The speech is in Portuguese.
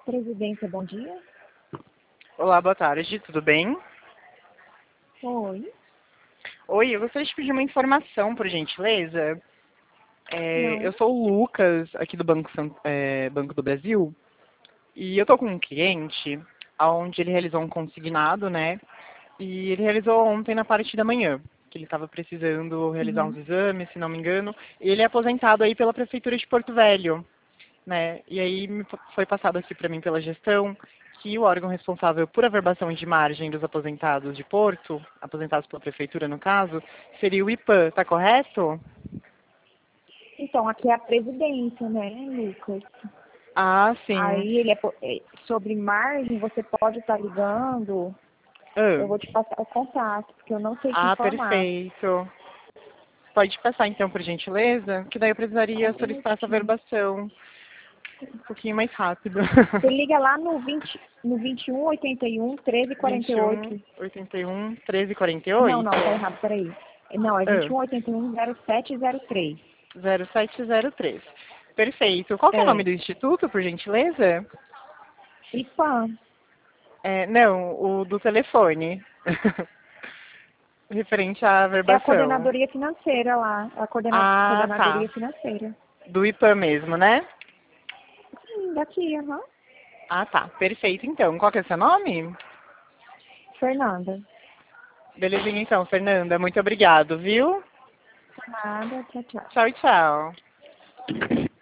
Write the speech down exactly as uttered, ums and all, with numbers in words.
Presidência, bom dia. Olá, boa tarde, tudo bem? Oi. Oi, eu gostaria de pedir uma informação, por gentileza. É, Não. eu sou o Lucas, aqui do Banco, San- é, Banco do Brasil, e eu estou com um cliente onde ele realizou um consignado, né? E ele realizou ontem na parte da manhã, que ele estava precisando realizar uns Uhum. exames, se não me engano. E ele é aposentado aí pela Prefeitura de Porto Velho, né? E aí me f- foi passado aqui para mim pela gestão que o órgão responsável por averbação de margem dos aposentados de Porto, aposentados pela prefeitura no caso, seria o IPAM, tá correto? Então, aqui é a presidência, né, Lucas? Ah, sim. Aí ele é po- é, sobre margem, você pode estar ligando. Ah, Eu vou te passar o contato, porque eu não sei te ah, informar. perfeito. Pode passar então, por gentileza, que daí eu Só precisaria um solicitar essa minutinho. averbação um pouquinho mais rápido. Você liga lá no vinte, no vinte e um, oitenta e um, treze, quarenta vinte e e um, oito. oitenta e um, treze, quarenta e Não, oito. não, tá errado, peraí. Não, é vinte Ah, e um, oitenta e um, zero sete zero três. zero sete zero três. Perfeito. Qual que é o nome É. do instituto, por gentileza? IPAM. É, não, o do telefone. Referente à É a averbação. coordenadoria financeira lá. É a coordena- Ah, tá. coordenadoria financeira. Do IPAM mesmo, né? Sim, daqui, aham. Ah, tá. Perfeito, então. Qual que é o seu nome? Fernanda. Belezinha, então, Fernanda. Muito obrigado, viu? Por nada, tchau, tchau. Tchau, tchau.